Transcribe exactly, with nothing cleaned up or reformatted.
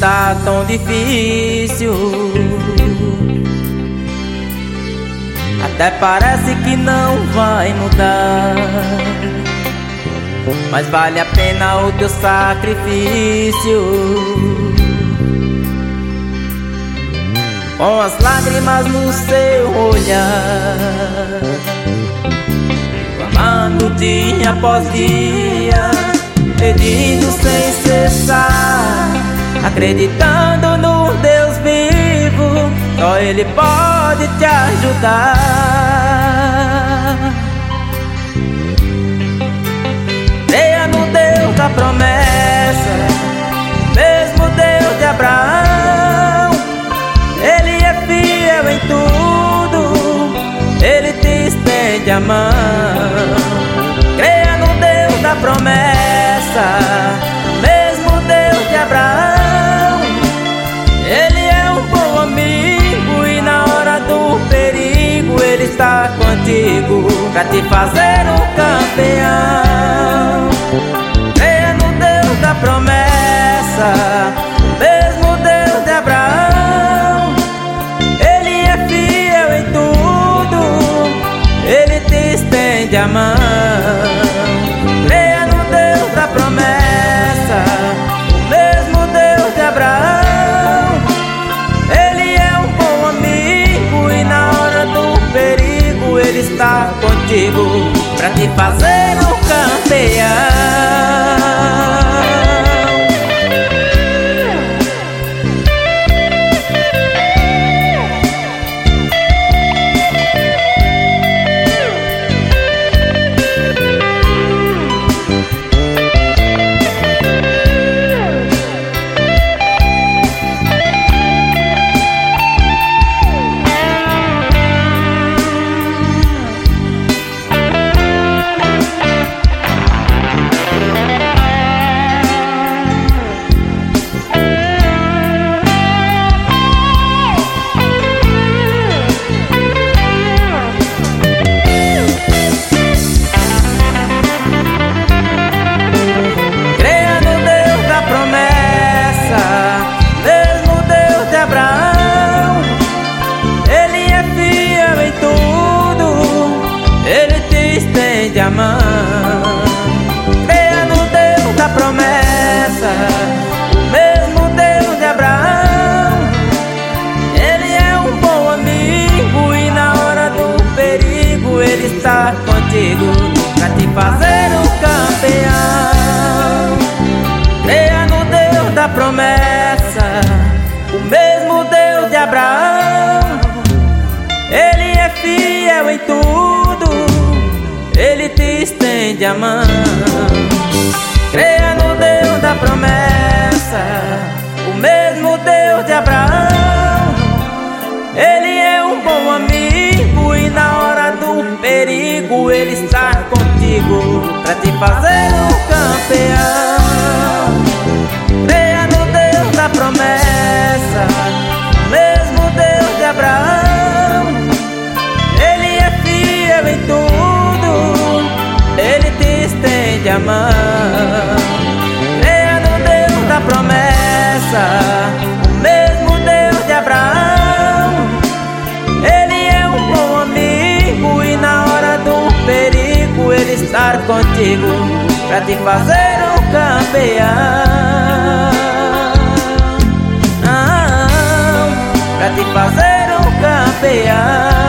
tá tão difícil, até parece que não vai mudar, mas vale a pena o teu sacrifício. Com as lágrimas no seu olhar, clamando dia após dia, pedindo sem cessar, acreditando no Deus vivo, só Ele pode te ajudar. Creia no Deus da promessa, mesmo Deus de Abraão. Ele é fiel em tudo, Ele te estende a mão. Creia no Deus da promessa, mesmo Deus de Abraão. Ele é um bom amigo e na hora do perigo Ele está contigo pra te fazer um campeão. Creia no Deus da promessa, mesmo Deus de Abraão. Ele é fiel em tudo, Ele te estende a mão. Creia no Deus da promessa, o mesmo Deus de Abraão. Ele é um bom amigo e na hora do perigo Ele está contigo pra te fazer um campeão. A mão. Creia no Deus da promessa, o mesmo Deus de Abraão. Ele é um bom amigo e na hora do perigo Ele está contigo pra te fazer um campeão. Creia no Deus da promessa, o mesmo Deus de Abraão. Ele é fiel em tudo, Ele te estende a mão. Creia no Deus da promessa, o mesmo Deus de Abraão. Ele é um bom amigo e na hora do perigo Ele está contigo pra te fazer um campeão. Creia no Deus da promessa, o mesmo Deus de Abraão. Ele é fiel em tudo, Ele te estende a mão. Creia no Deus da promessa, o mesmo Deus de Abraão. Ele é um bom amigo e na hora do perigo Ele está contigo pra te fazer um campeão. Ah, pra te fazer um campeão.